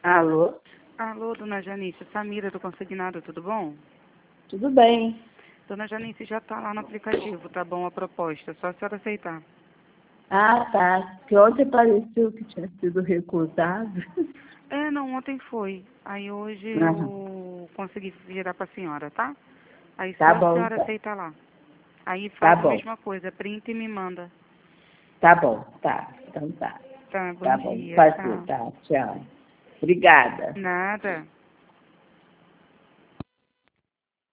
Alô? Alô, dona Janice, Samira do Consignado, tudo bom? Tudo bem. Dona Janice, já está lá no aplicativo, tá bom a proposta, só a senhora aceitar. Ah, tá. Que ontem pareceu que tinha sido recusado. Não, ontem foi. Aí hoje Aham. eu consegui virar para a senhora, tá? Aí só Tá a bom, senhora então. aceita lá. Aí Tá faz a bom. mesma coisa, printa e me manda. Tá bom, tá. Então tá. Tá, bom Tá bom. dia, Fazer, tchau. tá. Tchau. Obrigada. Nada.